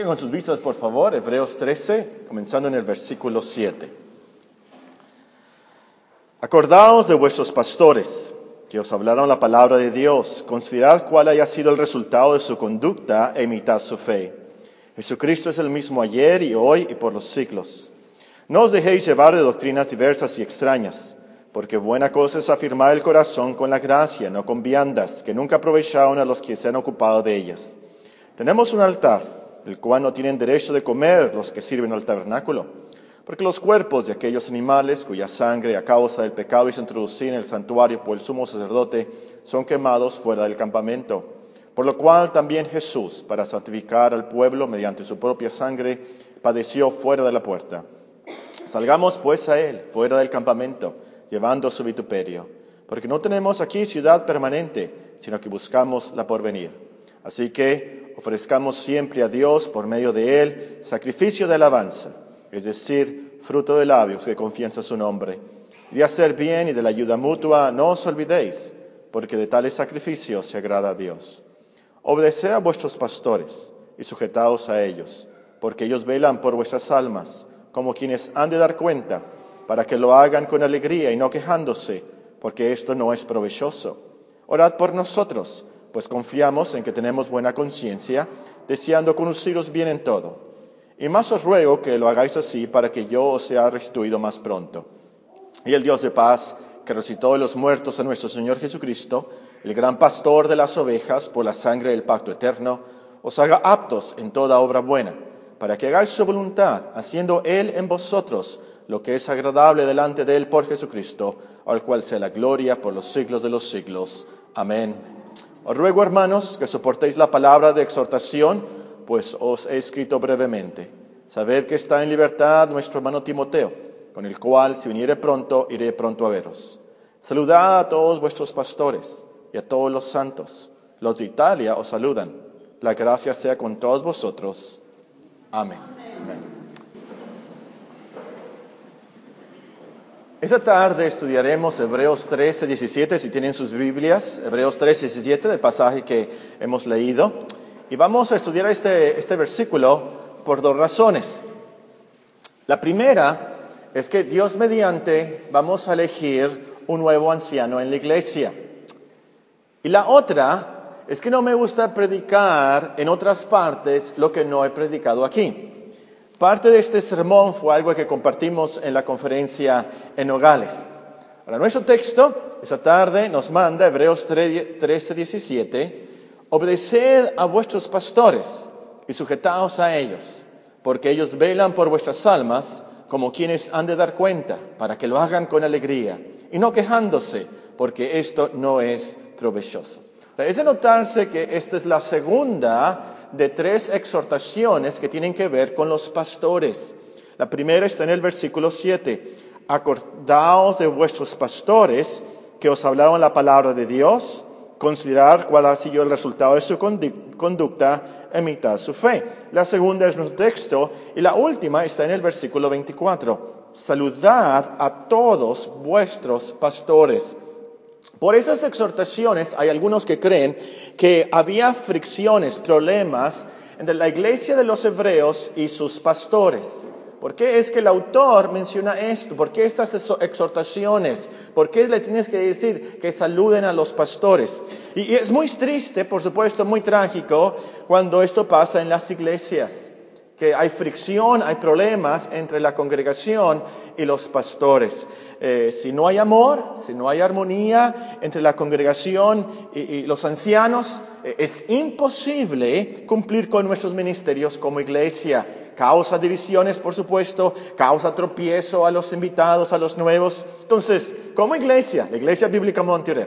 Con sus vistas, por favor, Hebreos 13, comenzando en el versículo 7. Acordaos de vuestros pastores, que os hablaron la palabra de Dios. Considerad cuál haya sido el resultado de su conducta e imitad su fe. Jesucristo es el mismo ayer y hoy y por los siglos. No os dejéis llevar de doctrinas diversas y extrañas, porque buena cosa es afirmar el corazón con la gracia, no con viandas, que nunca aprovecharon a los que se han ocupado de ellas. Tenemos un altar, el cual no tienen derecho de comer los que sirven al tabernáculo, porque los cuerpos de aquellos animales cuya sangre a causa del pecado es introducida en el santuario por el sumo sacerdote son quemados fuera del campamento. Por lo cual también Jesús, para santificar al pueblo mediante su propia sangre, padeció fuera de la puerta. Salgamos pues a él, fuera del campamento, llevando su vituperio, porque no tenemos aquí ciudad permanente, sino que buscamos la porvenir. Así que ofrezcamos siempre a Dios, por medio de él, sacrificio de alabanza, es decir, fruto de labios que confiesa su nombre. Y de hacer bien y de la ayuda mutua no os olvidéis, porque de tales sacrificios se agrada a Dios. Obedeced a vuestros pastores y sujetaos a ellos, porque ellos velan por vuestras almas, como quienes han de dar cuenta, para que lo hagan con alegría y no quejándose, porque esto no es provechoso. Orad por nosotros, pues confiamos en que tenemos buena conciencia, deseando conduciros bien en todo. Y más os ruego que lo hagáis así para que yo os sea restituido más pronto. Y el Dios de paz, que resucitó de los muertos a nuestro Señor Jesucristo, el gran pastor de las ovejas por la sangre del pacto eterno, os haga aptos en toda obra buena, para que hagáis su voluntad, haciendo Él en vosotros lo que es agradable delante de Él por Jesucristo, al cual sea la gloria por los siglos de los siglos. Amén. Os ruego, hermanos, que soportéis la palabra de exhortación, pues os he escrito brevemente. Sabed que está en libertad nuestro hermano Timoteo, con el cual, si viniere pronto, iré pronto a veros. Saludad a todos vuestros pastores y a todos los santos. Los de Italia os saludan. La gracia sea con todos vosotros. Amén. Amén. Esta tarde estudiaremos Hebreos 13, 17, si tienen sus Biblias, Hebreos 13, 17, del pasaje que hemos leído. Y vamos a estudiar este versículo por dos razones. La primera es que Dios mediante vamos a elegir un nuevo anciano en la iglesia. Y la otra es que no me gusta predicar en otras partes lo que no he predicado aquí. Parte de este sermón fue algo que compartimos en la conferencia en Nogales. Ahora, nuestro texto esta tarde nos manda, Hebreos 13, 17, obedeced a vuestros pastores y sujetaos a ellos, porque ellos velan por vuestras almas como quienes han de dar cuenta, para que lo hagan con alegría y no quejándose, porque esto no es provechoso. Es de notarse que esta es la segunda de tres exhortaciones que tienen que ver con los pastores. La primera está en el versículo 7. Acordaos de vuestros pastores que os hablaron la palabra de Dios, considerar cuál ha sido el resultado de su conducta, imitar su fe. La segunda es nuestro texto y la última está en el versículo 24. Saludad a todos vuestros pastores. Por esas exhortaciones hay algunos que creen que había fricciones, problemas entre la iglesia de los hebreos y sus pastores. ¿Por qué es que el autor menciona esto? ¿Por qué estas exhortaciones? ¿Por qué le tienes que decir que saluden a los pastores? Y es muy triste, por supuesto, muy trágico cuando esto pasa en las iglesias. Que hay fricción, hay problemas entre la congregación y los pastores. Si no hay amor, si no hay armonía entre la congregación y los ancianos, es imposible cumplir con nuestros ministerios como iglesia. Causa divisiones, por supuesto, causa tropiezo a los invitados, a los nuevos. Entonces, como iglesia, la Iglesia Bíblica Monterrey,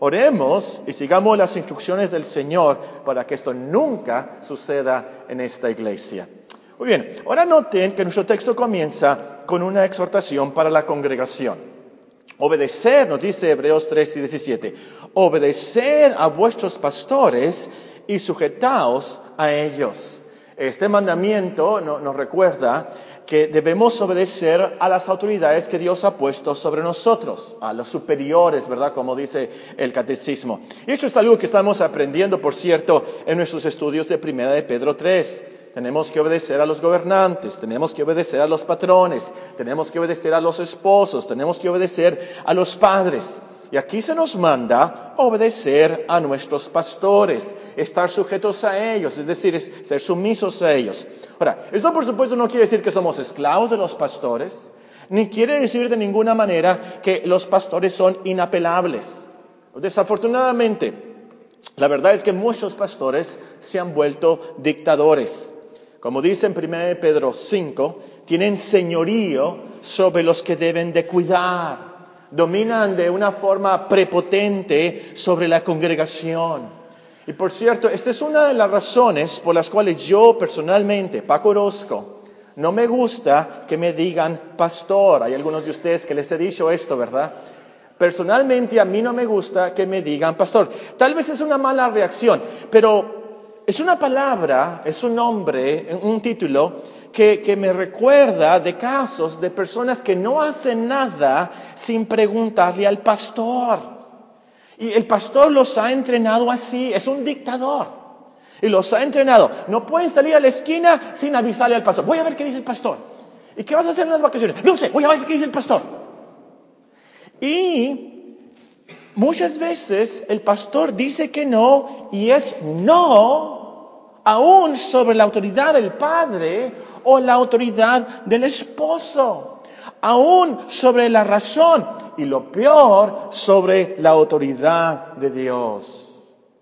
oremos y sigamos las instrucciones del Señor para que esto nunca suceda en esta iglesia. Muy bien, ahora noten que nuestro texto comienza con una exhortación para la congregación. Obedecer, nos dice Hebreos 3 y 17, obedeced a vuestros pastores y sujetaos a ellos. Este mandamiento nos recuerda que debemos obedecer a las autoridades que Dios ha puesto sobre nosotros, a los superiores, ¿verdad? Como dice el catecismo. Y esto es algo que estamos aprendiendo, por cierto, en nuestros estudios de Primera de Pedro 3. tenemos que obedecer a los gobernantes, tenemos que obedecer a los patrones, tenemos que obedecer a los esposos, tenemos que obedecer a los padres. Y aquí se nos manda obedecer a nuestros pastores, estar sujetos a ellos, es decir, ser sumisos a ellos. Ahora, esto por supuesto no quiere decir que somos esclavos de los pastores, ni quiere decir de ninguna manera que los pastores son inapelables. Desafortunadamente, la verdad es que muchos pastores se han vuelto dictadores. Como dice en 1 Pedro 5, tienen señorío sobre los que deben de cuidar. Dominan de una forma prepotente sobre la congregación. Y por cierto, esta es una de las razones por las cuales yo personalmente, Paco Orozco, no me gusta que me digan pastor. Hay algunos de ustedes que les he dicho esto, ¿verdad? Personalmente a mí no me gusta que me digan pastor. Tal vez es una mala reacción, pero es una palabra, es un nombre, un título que me recuerda de casos de personas que no hacen nada sin preguntarle al pastor. Y el pastor los ha entrenado así, es un dictador. Y los ha entrenado. No pueden salir a la esquina sin avisarle al pastor. Voy a ver qué dice el pastor. ¿Y qué vas a hacer en las vacaciones? No sé, voy a ver qué dice el pastor. Y muchas veces el pastor dice que no y es no, aún sobre la autoridad del padre o la autoridad del esposo, aún sobre la razón y lo peor, sobre la autoridad de Dios.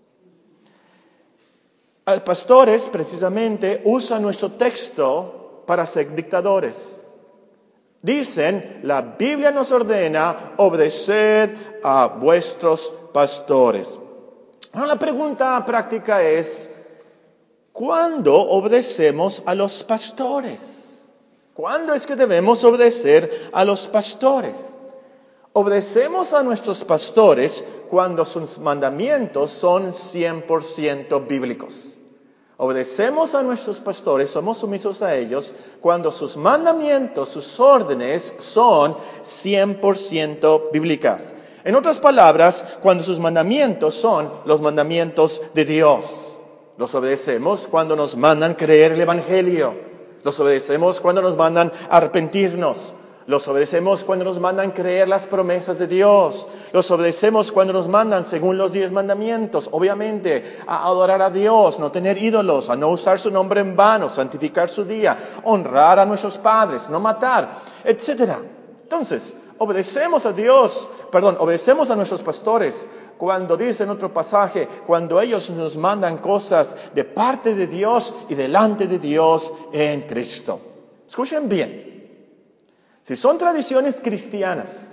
Pastores precisamente usan nuestro texto para ser dictadores. Dicen, la Biblia nos ordena obedeced a vuestros pastores. Ahora la pregunta práctica es, ¿cuándo obedecemos a los pastores? ¿Cuándo es que debemos obedecer a los pastores? Obedecemos a nuestros pastores cuando sus mandamientos son 100% bíblicos. Obedecemos a nuestros pastores, somos sumisos a ellos, cuando sus mandamientos, sus órdenes son 100% bíblicas. En otras palabras, cuando sus mandamientos son los mandamientos de Dios. Los obedecemos cuando nos mandan creer el Evangelio. Los obedecemos cuando nos mandan arrepentirnos. Los obedecemos cuando nos mandan creer las promesas de Dios. Los obedecemos cuando nos mandan, según los 10 mandamientos, obviamente, a adorar a Dios, no tener ídolos, a no usar su nombre en vano, santificar su día, honrar a nuestros padres, no matar, etc. Entonces, obedecemos a nuestros pastores cuando dice en otro pasaje, cuando ellos nos mandan cosas de parte de Dios y delante de Dios en Cristo. Escuchen bien. Si son tradiciones cristianas,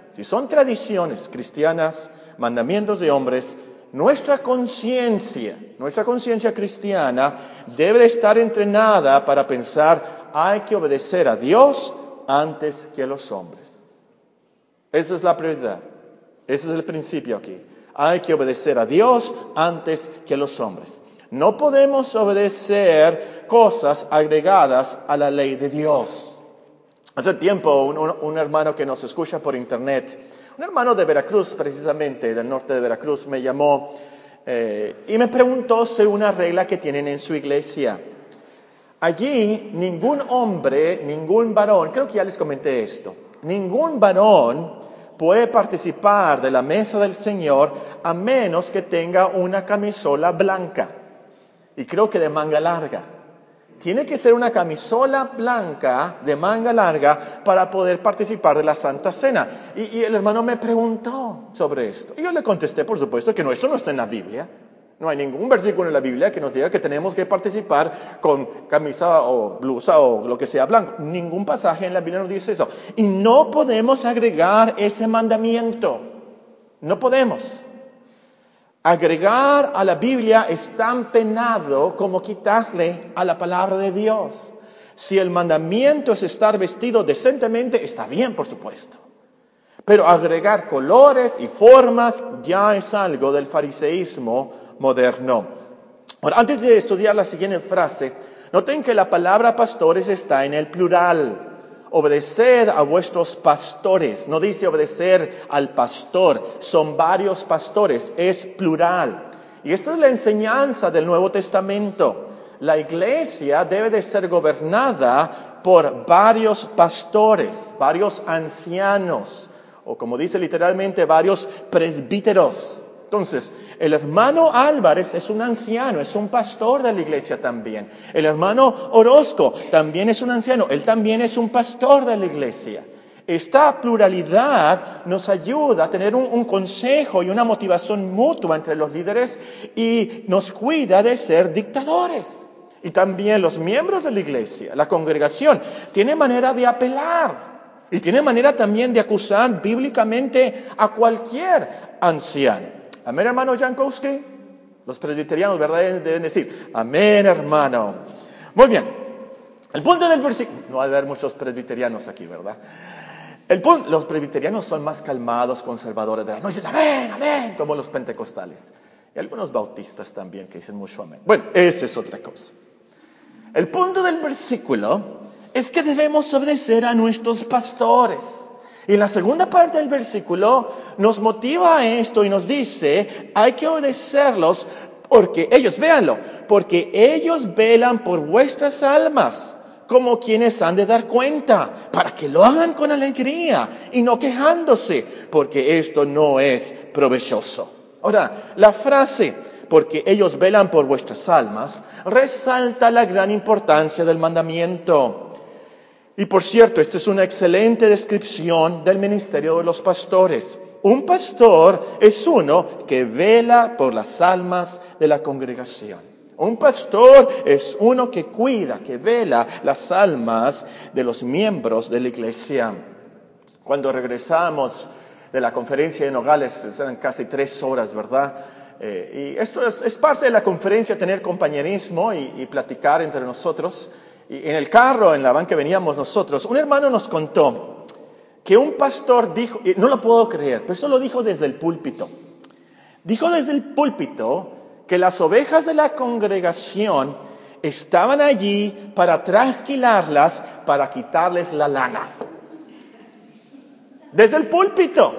mandamientos de hombres, nuestra conciencia cristiana debe estar entrenada para pensar, hay que obedecer a Dios antes que a los hombres. Esa es la prioridad. Ese es el principio aquí. Hay que obedecer a Dios antes que a los hombres. No podemos obedecer cosas agregadas a la ley de Dios. Hace tiempo, un hermano que nos escucha por internet, un hermano de Veracruz, precisamente, del norte de Veracruz, me llamó y me preguntó sobre una regla que tienen en su iglesia. Allí, ningún hombre, ningún varón, creo que ya les comenté esto, ningún varón puede participar de la mesa del Señor a menos que tenga una camisola blanca, y creo que de manga larga. Tiene que ser una camisola blanca de manga larga para poder participar de la Santa Cena. Y el hermano me preguntó sobre esto. Y yo le contesté, por supuesto, que esto no está en la Biblia. No hay ningún versículo en la Biblia que nos diga que tenemos que participar con camisa o blusa o lo que sea blanco. Ningún pasaje en la Biblia nos dice eso. Y no podemos agregar ese mandamiento. No podemos. Agregar a la Biblia es tan penado como quitarle a la palabra de Dios. Si el mandamiento es estar vestido decentemente, está bien, por supuesto. Pero agregar colores y formas ya es algo del fariseísmo moderno. Ahora, antes de estudiar la siguiente frase, noten que la palabra pastores está en el plural. Obedeced a vuestros pastores. No dice obedecer al pastor. Son varios pastores. Es plural. Y esta es la enseñanza del Nuevo Testamento. la iglesia debe de ser gobernada por varios pastores, varios ancianos, o como dice literalmente, varios presbíteros. Entonces, el hermano Álvarez es un anciano, es un pastor de la iglesia también. El hermano Orozco también es un anciano, él también es un pastor de la iglesia. Esta pluralidad nos ayuda a tener un consejo y una motivación mutua entre los líderes y nos cuida de ser dictadores. Y también los miembros de la iglesia, la congregación, tiene manera de apelar y tiene manera también de acusar bíblicamente a cualquier anciano. Amén, hermano Jankowski. Los presbiterianos, ¿verdad? Deben decir, amén, hermano. Muy bien. El punto del versículo. No va a haber muchos presbiterianos aquí, ¿verdad? Los presbiterianos son más calmados, conservadores. No dicen amén, amén, como los pentecostales. Y algunos bautistas también que dicen mucho amén. Bueno, esa es otra cosa. El punto del versículo es que debemos obedecer a nuestros pastores. Y en la segunda parte del versículo nos motiva a esto y nos dice, hay que obedecerlos porque ellos, véanlo, porque ellos velan por vuestras almas, como quienes han de dar cuenta, para que lo hagan con alegría y no quejándose, porque esto no es provechoso. Ahora, la frase, porque ellos velan por vuestras almas, resalta la gran importancia del mandamiento. Y por cierto, esta es una excelente descripción del ministerio de los pastores. Un pastor es uno que vela por las almas de la congregación. Un pastor es uno que cuida, que vela las almas de los miembros de la iglesia. Cuando regresamos de la conferencia de Nogales, eran casi 3 horas, ¿verdad? Y esto es parte de la conferencia, tener compañerismo y platicar entre nosotros. Y en el carro, en la van que veníamos nosotros, un hermano nos contó que un pastor dijo, y no lo puedo creer, pero esto lo dijo desde el púlpito. Dijo desde el púlpito que las ovejas de la congregación estaban allí para trasquilarlas, para quitarles la lana. Desde el púlpito.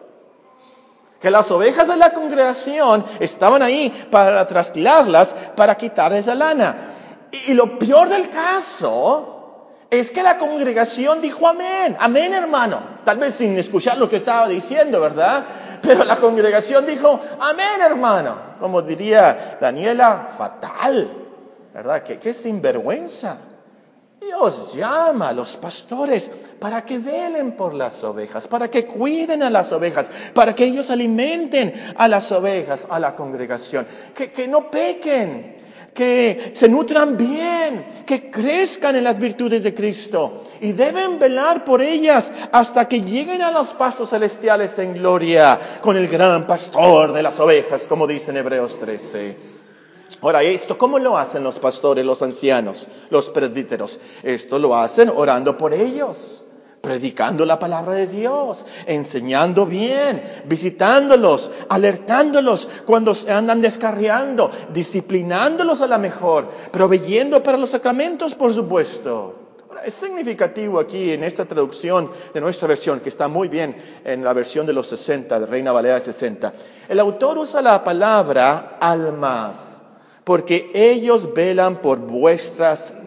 Que las ovejas de la congregación estaban ahí para trasquilarlas, para quitarles la lana. Y lo peor del caso es que la congregación dijo amén, amén, hermano. Tal vez sin escuchar lo que estaba diciendo, ¿verdad? Pero la congregación dijo amén, hermano. Como diría Daniela, fatal, ¿verdad? Qué sinvergüenza. Dios llama a los pastores para que velen por las ovejas, para que cuiden a las ovejas, para que ellos alimenten a las ovejas, a la congregación, que no pequen, que se nutran bien, que crezcan en las virtudes de Cristo y deben velar por ellas hasta que lleguen a los pastos celestiales en gloria con el gran pastor de las ovejas, como dice en Hebreos 13. Ahora, esto, ¿cómo lo hacen los pastores, los ancianos, los presbíteros? Esto lo hacen orando por ellos, predicando la palabra de Dios, enseñando bien, visitándolos, alertándolos cuando se andan descarriando, disciplinándolos a la mejor, proveyendo para los sacramentos, por supuesto. Ahora, es significativo aquí en esta traducción de nuestra versión, que está muy bien en la versión de los 60, de Reina Valera 60. El autor usa la palabra almas, porque ellos velan por vuestras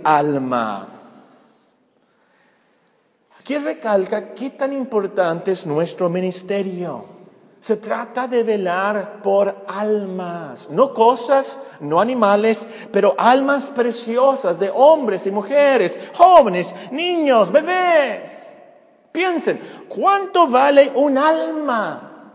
almas. Aquí recalca qué tan importante es nuestro ministerio. Se trata de velar por almas, no cosas, no animales, pero almas preciosas de hombres y mujeres, jóvenes, niños, bebés. Piensen, ¿cuánto vale un alma?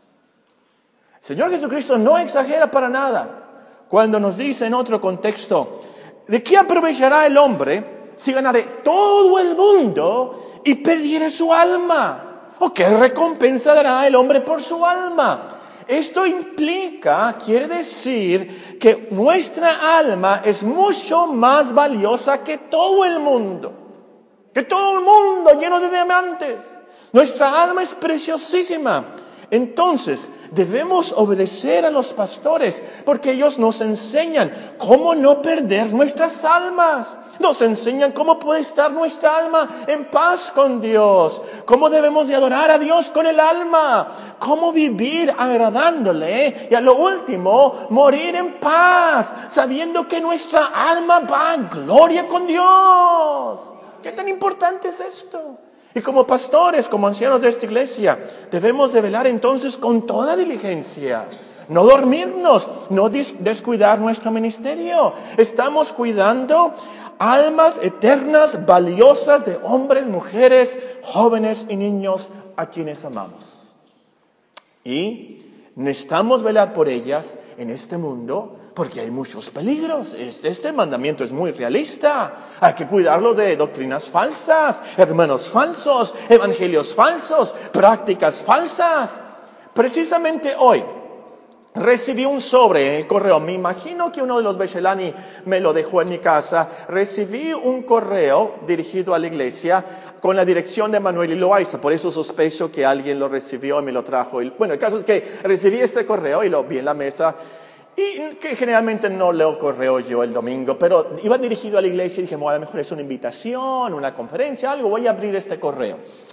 El Señor Jesucristo no exagera para nada cuando nos dice en otro contexto, ¿de qué aprovechará el hombre si ganare todo el mundo y perdiere su alma? ¿O qué recompensa dará el hombre por su alma? Esto implica, quiere decir, que nuestra alma es mucho más valiosa que todo el mundo. Que todo el mundo lleno de diamantes. Nuestra alma es preciosísima. Entonces, debemos obedecer a los pastores porque ellos nos enseñan cómo no perder nuestras almas. Nos enseñan cómo puede estar nuestra alma en paz con Dios, cómo debemos de adorar a Dios con el alma, cómo vivir agradándole y a lo último morir en paz, sabiendo que nuestra alma va en gloria con Dios. ¿Qué tan importante es esto? Y como pastores, como ancianos de esta iglesia, debemos de velar entonces con toda diligencia. No dormirnos, no descuidar nuestro ministerio. Estamos cuidando almas eternas, valiosas de hombres, mujeres, jóvenes y niños a quienes amamos. Y necesitamos velar por ellas en este mundo porque hay muchos peligros. Este mandamiento es muy realista. Hay que cuidarlo de doctrinas falsas, hermanos falsos, evangelios falsos, prácticas falsas. Precisamente hoy recibí un sobre en el correo. Me imagino que uno de los Bechelani me lo dejó en mi casa. Recibí un correo dirigido a la iglesia con la dirección de Manuel y Loaiza. Por eso sospecho que alguien lo recibió y me lo trajo. Bueno, el caso es que recibí este correo y lo vi en la mesa. Y que generalmente no leo correo yo el domingo, pero iba dirigido a la iglesia y dije, bueno, a lo mejor es una invitación, una conferencia, algo. Voy a abrir este correo.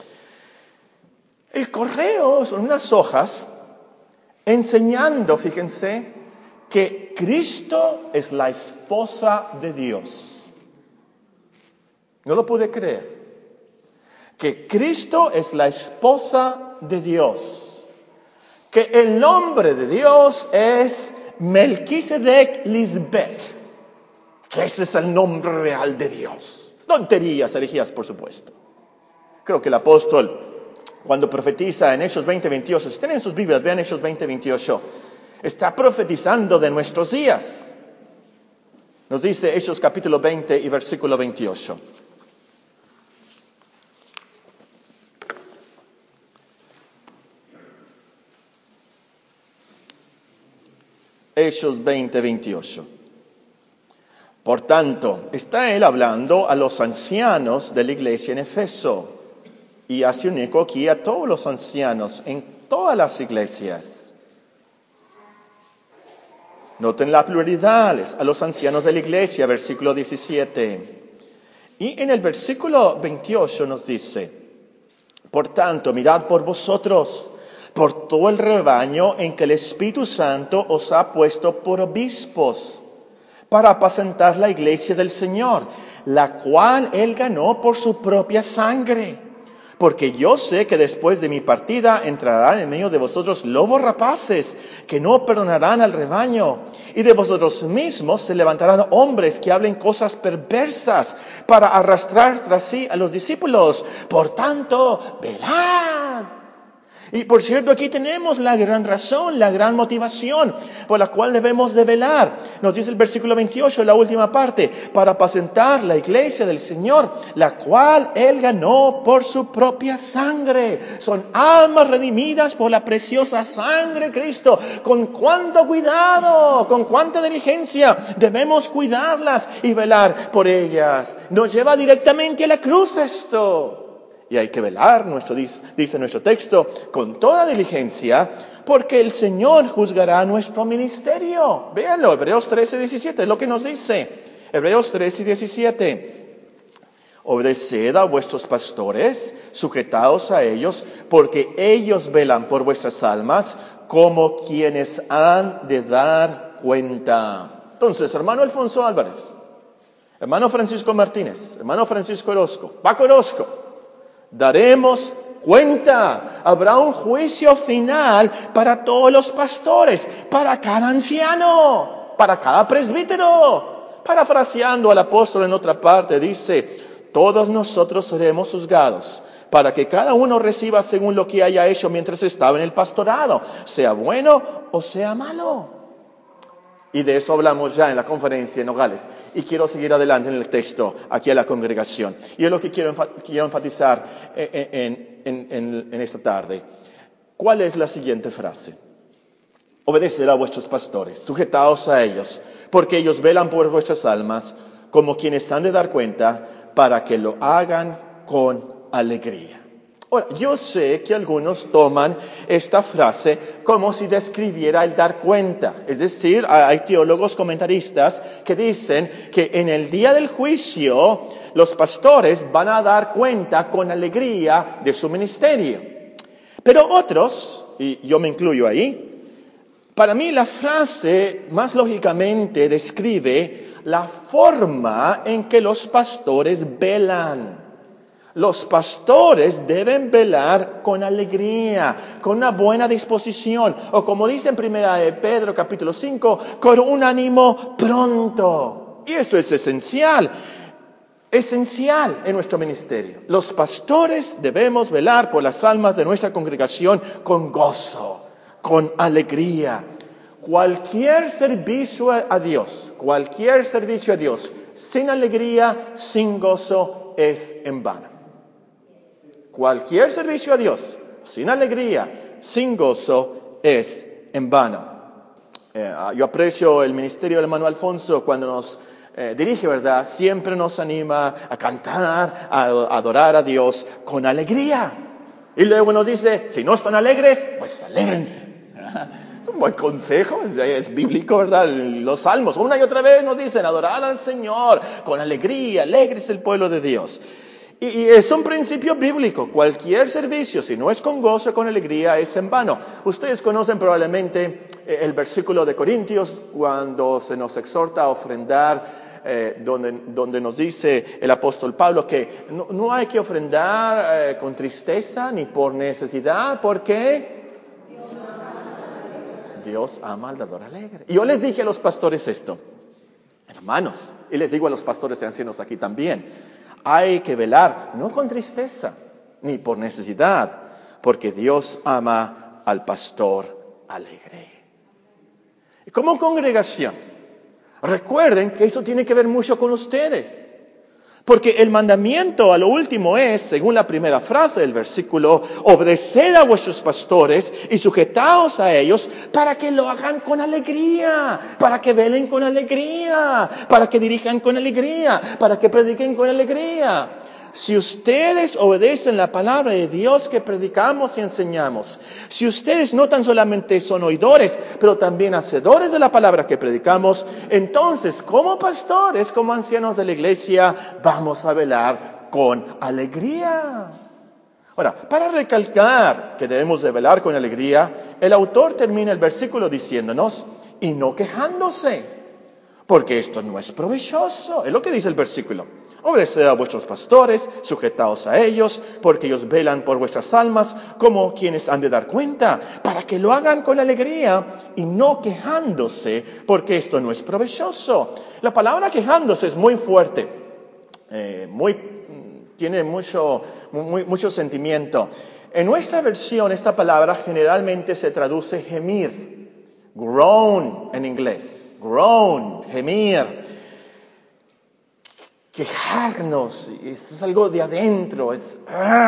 El correo son unas hojas enseñando, fíjense, que Cristo es la esposa de Dios. No lo pude creer. Que Cristo es la esposa de Dios. Que el nombre de Dios es Melquisedec Lisbeth. Que ese es el nombre real de Dios. Tonterías, herejías, por supuesto. Creo que el apóstol, cuando profetiza en Hechos 20:28, si tienen sus Biblias, vean Hechos 20:28, está profetizando de nuestros días. Nos dice Hechos capítulo 20 y versículo 28. Hechos 20:28. Por tanto, está él hablando a los ancianos de la iglesia en Efeso. Y hace un eco aquí a todos los ancianos en todas las iglesias. Noten la pluralidad, a los ancianos de la iglesia, versículo 17. Y en el versículo 28 nos dice, por tanto, mirad por vosotros, por todo el rebaño en que el Espíritu Santo os ha puesto por obispos, para apacentar la iglesia del Señor, la cual Él ganó por su propia sangre. Porque yo sé que después de mi partida entrarán en medio de vosotros lobos rapaces, que no perdonarán al rebaño. Y de vosotros mismos se levantarán hombres que hablen cosas perversas para arrastrar tras sí a los discípulos. Por tanto, velad. Y por cierto, aquí tenemos la gran razón, la gran motivación por la cual debemos de velar. Nos dice el versículo 28, la última parte, para apacentar la iglesia del Señor, la cual Él ganó por su propia sangre. Son almas redimidas por la preciosa sangre de Cristo. Con cuánto cuidado, con cuánta diligencia debemos cuidarlas y velar por ellas. Nos lleva directamente a la cruz esto. Y hay que velar, dice nuestro texto, con toda diligencia, porque el Señor juzgará nuestro ministerio. Véanlo, Hebreos 13:17, es lo que nos dice. Hebreos 13:17. Obedeced a vuestros pastores, sujetaos a ellos, porque ellos velan por vuestras almas, como quienes han de dar cuenta. Entonces, hermano Alfonso Álvarez, hermano Francisco Martínez, hermano Francisco Orozco, Paco Orozco, daremos cuenta. Habrá un juicio final para todos los pastores, para cada anciano, para cada presbítero. Parafraseando al apóstol en otra parte, dice, todos nosotros seremos juzgados para que cada uno reciba según lo que haya hecho mientras estaba en el pastorado, sea bueno o sea malo. Y de eso hablamos ya en la conferencia en Nogales. Y quiero seguir adelante en el texto aquí a la congregación. Y es lo que quiero enfatizar en esta tarde. ¿Cuál es la siguiente frase? Obedeced a vuestros pastores, sujetaos a ellos, porque ellos velan por vuestras almas, como quienes han de dar cuenta, para que lo hagan con alegría. Ahora, yo sé que algunos toman esta frase como si describiera el dar cuenta. Es decir, hay teólogos comentaristas que dicen que en el día del juicio los pastores van a dar cuenta con alegría de su ministerio. Pero otros, y yo me incluyo ahí, para mí la frase más lógicamente describe la forma en que los pastores velan. Los pastores deben velar con alegría, con una buena disposición, o como dice en 1 Pedro capítulo 5, con un ánimo pronto. Y esto es esencial en nuestro ministerio. Los pastores debemos velar por las almas de nuestra congregación con gozo, con alegría. Cualquier servicio a Dios, sin alegría, sin gozo, es en vano. Cualquier servicio a Dios, sin alegría, sin gozo, es en vano. Yo aprecio el ministerio del hermano Alfonso cuando nos dirige, ¿verdad? Siempre nos anima a cantar, a adorar a Dios con alegría. Y luego nos dice, si no están alegres, pues alégrense. Es un buen consejo, es bíblico, ¿verdad? Los salmos, una y otra vez nos dicen, adorar al Señor con alegría, alegres el pueblo de Dios. Y es un principio bíblico. Cualquier servicio, si no es con gozo, con alegría, es en vano. Ustedes conocen probablemente el versículo de Corintios cuando se nos exhorta a ofrendar, donde nos dice el apóstol Pablo que no hay que ofrendar con tristeza ni por necesidad, porque Dios ama al dador alegre. Y yo les dije a los pastores esto, hermanos, y les digo a los pastores y ancianos aquí también, hay que velar, no con tristeza, ni por necesidad, porque Dios ama al pastor alegre. Y como congregación, recuerden que eso tiene que ver mucho con ustedes. Porque el mandamiento a lo último es, según la primera frase del versículo, obedeced a vuestros pastores y sujetaos a ellos para que lo hagan con alegría, para que velen con alegría, para que dirijan con alegría, para que prediquen con alegría. Si ustedes obedecen la palabra de Dios que predicamos y enseñamos, si ustedes no tan solamente son oidores, pero también hacedores de la palabra que predicamos, entonces como pastores, como ancianos de la iglesia, vamos a velar con alegría. Ahora, para recalcar que debemos de velar con alegría, el autor termina el versículo diciéndonos, y no quejándose, porque esto no es provechoso. Es lo que dice el versículo. Obedeced a vuestros pastores, sujetaos a ellos, porque ellos velan por vuestras almas como quienes han de dar cuenta, para que lo hagan con alegría y no quejándose, porque esto no es provechoso. La palabra quejándose es muy fuerte, tiene mucho sentimiento. En nuestra versión, esta palabra generalmente se traduce gemir, groan en inglés, groan, gemir. Quejarnos, es algo de adentro, es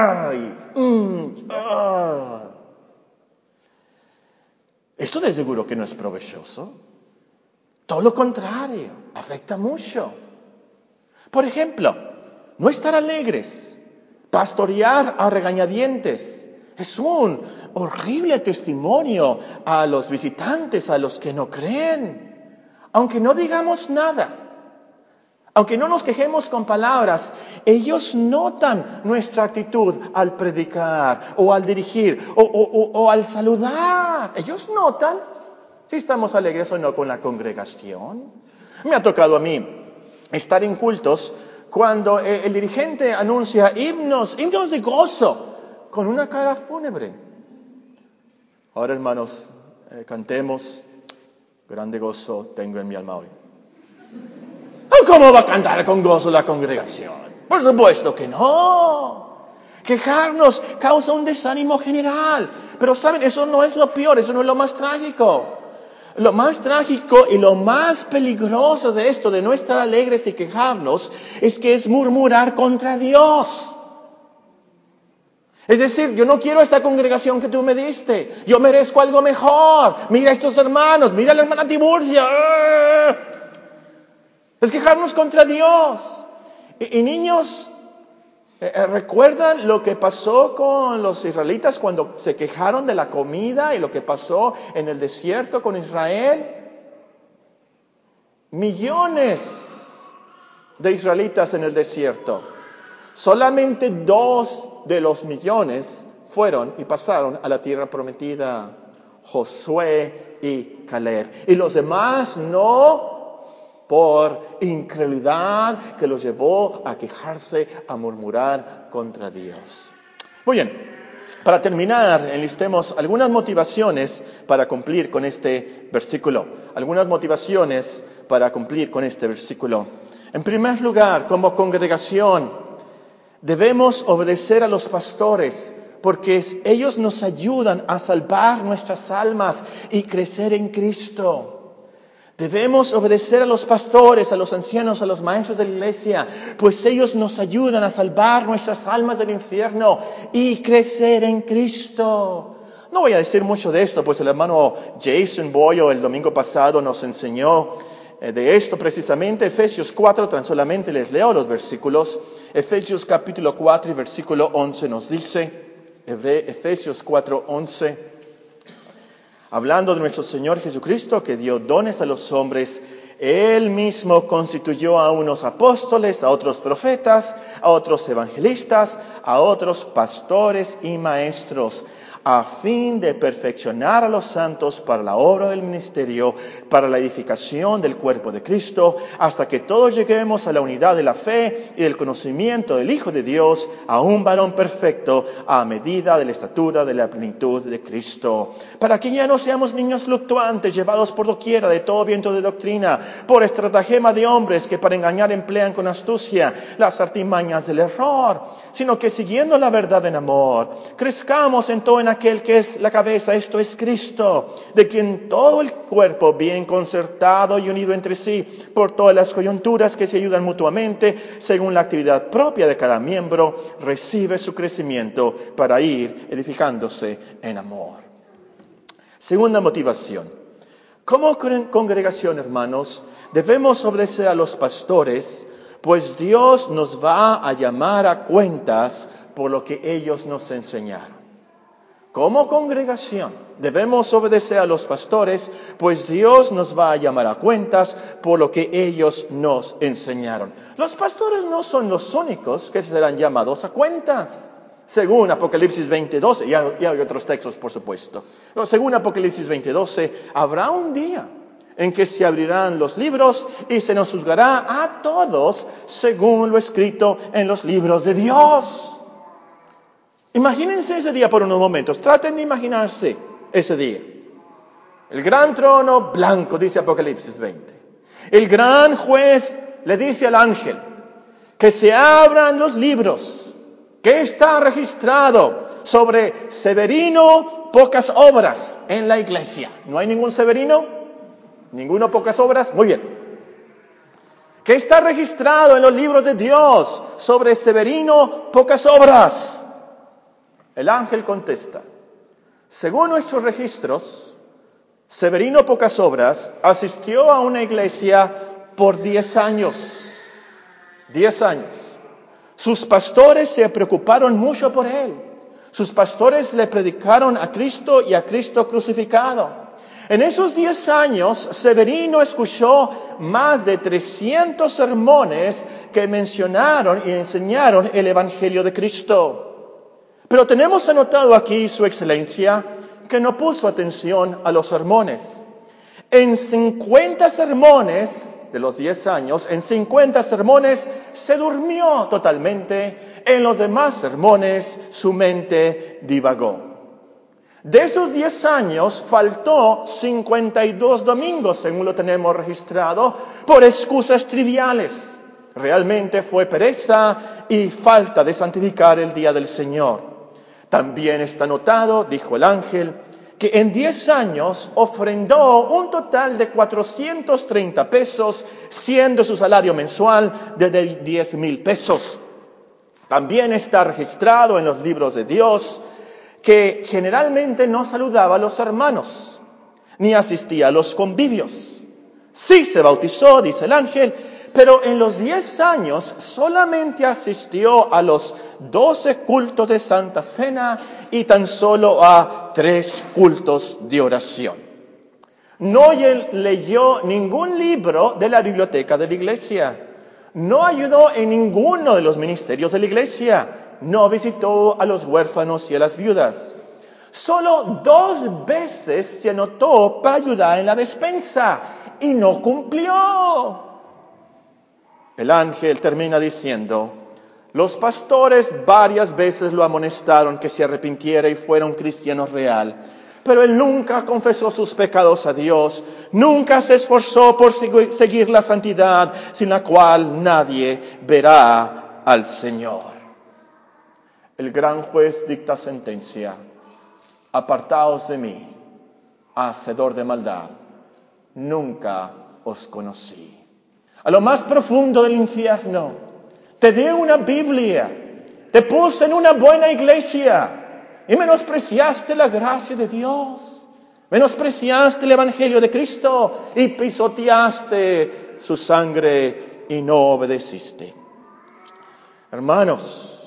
Esto de seguro que no es provechoso. Todo lo contrario, afecta mucho. Por ejemplo, no estar alegres, pastorear a regañadientes, es un horrible testimonio a los visitantes, a los que no creen. Aunque no digamos nada, aunque no nos quejemos con palabras, ellos notan nuestra actitud al predicar o al dirigir o al saludar. Ellos notan si estamos alegres o no con la congregación. Me ha tocado a mí estar en cultos cuando el dirigente anuncia himnos de gozo con una cara fúnebre. Ahora, hermanos, cantemos, grande gozo tengo en mi alma hoy. ¿Cómo va a cantar con gozo la congregación? Por supuesto que no. Quejarnos causa un desánimo general. Pero saben, eso no es lo peor, eso no es lo más trágico. Lo más trágico y lo más peligroso de esto, de no estar alegres y quejarnos, es que es murmurar contra Dios. Es decir, yo no quiero esta congregación que tú me diste. Yo merezco algo mejor. Mira a estos hermanos, mira a la hermana Tiburcia. Es quejarnos contra Dios. Y niños, ¿Recuerdan lo que pasó con los israelitas cuando se quejaron de la comida y lo que pasó en el desierto con Israel? Millones de israelitas en el desierto. Solamente 2 de los millones fueron y pasaron a la tierra prometida. Josué y Caleb. Y los demás no, por incredulidad que los llevó a quejarse, a murmurar contra Dios. Muy bien, para terminar, enlistemos algunas motivaciones para cumplir con este versículo. Algunas motivaciones para cumplir con este versículo. En primer lugar, como congregación, debemos obedecer a los pastores, porque ellos nos ayudan a salvar nuestras almas y crecer en Cristo. Debemos obedecer a los pastores, a los ancianos, a los maestros de la iglesia, pues ellos nos ayudan a salvar nuestras almas del infierno y crecer en Cristo. No voy a decir mucho de esto, pues el hermano Jason Boyo el domingo pasado nos enseñó de esto precisamente. Efesios 4, tan solamente les leo los versículos. Efesios capítulo 4 y versículo 11 nos dice, Efesios 4, 11, hablando de nuestro Señor Jesucristo, que dio dones a los hombres, Él mismo constituyó a unos apóstoles, a otros profetas, a otros evangelistas, a otros pastores y maestros, a fin de perfeccionar a los santos para la obra del ministerio, para la edificación del cuerpo de Cristo, hasta que todos lleguemos a la unidad de la fe y del conocimiento del Hijo de Dios, a un varón perfecto, a medida de la estatura de la plenitud de Cristo. Para que ya no seamos niños fluctuantes, llevados por doquiera de todo viento de doctrina, por estratagema de hombres que para engañar emplean con astucia las artimañas del error, sino que siguiendo la verdad en amor, crezcamos en todo en aquel que es la cabeza, esto es Cristo, de quien todo el cuerpo bien concertado y unido entre sí por todas las coyunturas que se ayudan mutuamente según la actividad propia de cada miembro, recibe su crecimiento para ir edificándose en amor. Segunda motivación. Como congregación, hermanos, debemos obedecer a los pastores, pues Dios nos va a llamar a cuentas por lo que ellos nos enseñaron. Como congregación, debemos obedecer a los pastores, pues Dios nos va a llamar a cuentas por lo que ellos nos enseñaron. Los pastores no son los únicos que serán llamados a cuentas. Según Apocalipsis 20:12, y hay otros textos, por supuesto. Pero según Apocalipsis 20:12, habrá un día en que se abrirán los libros y se nos juzgará a todos según lo escrito en los libros de Dios. Imagínense ese día por unos momentos. Traten de imaginarse ese día. El gran trono blanco, dice Apocalipsis 20. El gran juez le dice al ángel que se abran los libros, que está registrado sobre Severino pocas obras en la iglesia. ¿No hay ningún Severino? ¿Ninguno pocas obras? Muy bien. Que está registrado en los libros de Dios sobre Severino pocas obras. El ángel contesta, según nuestros registros, Severino Pocas Obras asistió a una iglesia por 10 años. 10 años. Sus pastores se preocuparon mucho por él. Sus pastores le predicaron a Cristo y a Cristo crucificado. En esos 10 años, Severino escuchó más de 300 sermones que mencionaron y enseñaron el Evangelio de Cristo. Pero tenemos anotado aquí, Su Excelencia, que no puso atención a los sermones. En 50 sermones de los 10 años, en 50 sermones se durmió totalmente. En los demás sermones su mente divagó. De esos 10 años faltó 52 domingos, según lo tenemos registrado, por excusas triviales. Realmente fue pereza y falta de santificar el día del Señor. También está notado, dijo el ángel, que en 10 años ofrendó un total de 430 pesos, siendo su salario mensual de 10,000 pesos. También está registrado en los libros de Dios que generalmente no saludaba a los hermanos, ni asistía a los convivios. Sí se bautizó, dice el ángel, pero en los 10 años solamente asistió a los 12 cultos de Santa Cena y tan solo a 3 cultos de oración. No leyó ningún libro de la biblioteca de la iglesia. No ayudó en ninguno de los ministerios de la iglesia. No visitó a los huérfanos y a las viudas. Solo 2 veces se anotó para ayudar en la despensa y no cumplió. El ángel termina diciendo: los pastores varias veces lo amonestaron que se arrepintiera y fuera un cristiano real, pero él nunca confesó sus pecados a Dios, nunca se esforzó por seguir la santidad sin la cual nadie verá al Señor. El gran juez dicta sentencia: apartaos de mí, hacedor de maldad, nunca os conocí. A lo más profundo del infierno, te di una Biblia, te puse en una buena iglesia y menospreciaste la gracia de Dios, menospreciaste el Evangelio de Cristo y pisoteaste su sangre y no obedeciste. Hermanos,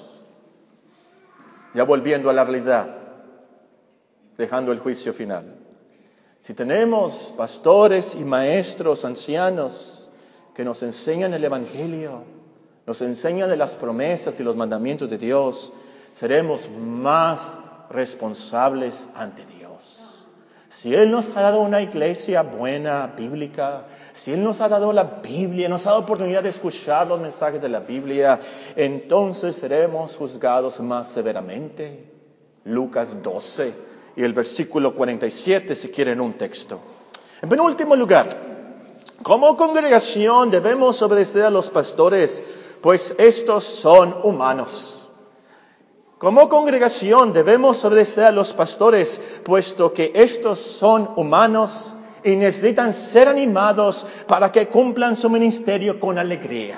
ya volviendo a la realidad, dejando el juicio final. Si tenemos pastores y maestros ancianos que nos enseñan el Evangelio, nos enseñan de las promesas y los mandamientos de Dios, seremos más responsables ante Dios. Si Él nos ha dado una iglesia buena, bíblica, si Él nos ha dado la Biblia, nos ha dado oportunidad de escuchar los mensajes de la Biblia, entonces seremos juzgados más severamente. Lucas 12 y el versículo 47, si quieren un texto. En penúltimo lugar, como congregación debemos obedecer a los pastores, pues estos son humanos. Como congregación debemos obedecer a los pastores, puesto que estos son humanos y necesitan ser animados para que cumplan su ministerio con alegría.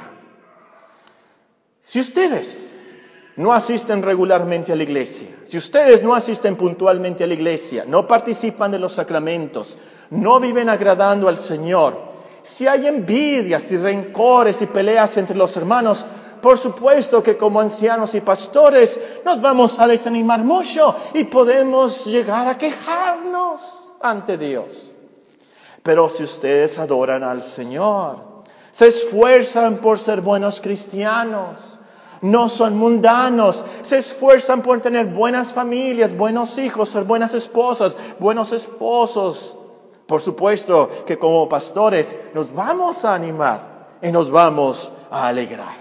Si ustedes no asisten regularmente a la iglesia, si ustedes no asisten puntualmente a la iglesia, no participan de los sacramentos, no viven agradando al Señor, si hay envidias y rencores y peleas entre los hermanos, por supuesto que como ancianos y pastores nos vamos a desanimar mucho y podemos llegar a quejarnos ante Dios. Pero si ustedes adoran al Señor, se esfuerzan por ser buenos cristianos, no son mundanos, se esfuerzan por tener buenas familias, buenos hijos, ser buenas esposas, buenos esposos, por supuesto que como pastores nos vamos a animar y nos vamos a alegrar.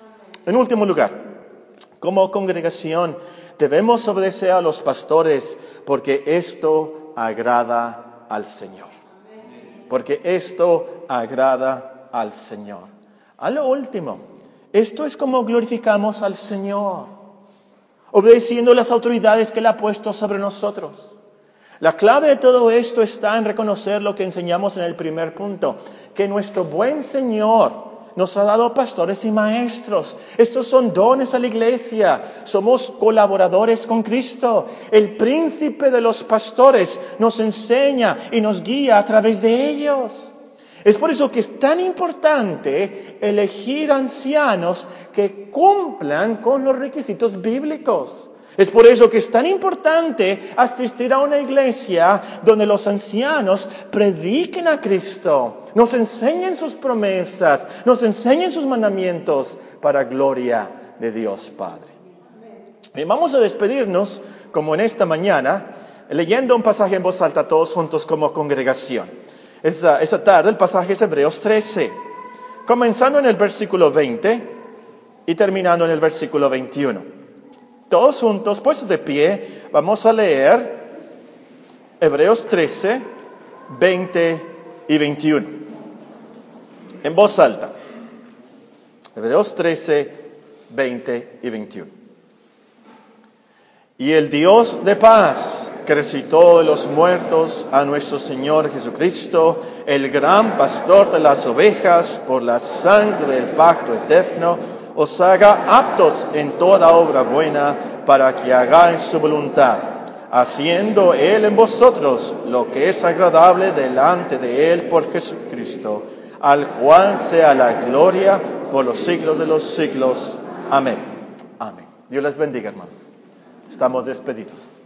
En último lugar, como congregación debemos obedecer a los pastores porque esto agrada al Señor. Porque esto agrada al Señor. A lo último, esto es como glorificamos al Señor, obedeciendo las autoridades que Él ha puesto sobre nosotros. La clave de todo esto está en reconocer lo que enseñamos en el primer punto, que nuestro buen Señor nos ha dado pastores y maestros. Estos son dones a la iglesia. Somos colaboradores con Cristo. El príncipe de los pastores nos enseña y nos guía a través de ellos. Es por eso que es tan importante elegir ancianos que cumplan con los requisitos bíblicos. Es por eso que es tan importante asistir a una iglesia donde los ancianos prediquen a Cristo, nos enseñen sus promesas, nos enseñen sus mandamientos para gloria de Dios Padre. Bien, vamos a despedirnos, como en esta mañana, leyendo un pasaje en voz alta todos juntos como congregación. Esta tarde el pasaje es Hebreos 13, comenzando en el versículo 20 y terminando en el versículo 21. Todos juntos, puestos de pie, vamos a leer Hebreos 13, 20 y 21. En voz alta. Hebreos 13, 20 y 21. Y el Dios de paz, que resucitó de los muertos a nuestro Señor Jesucristo, el gran pastor de las ovejas, por la sangre del pacto eterno, os haga aptos en toda obra buena para que hagáis su voluntad, haciendo Él en vosotros lo que es agradable delante de Él por Jesucristo, al cual sea la gloria por los siglos de los siglos. Amén. Amén. Dios les bendiga, hermanos. Estamos despedidos.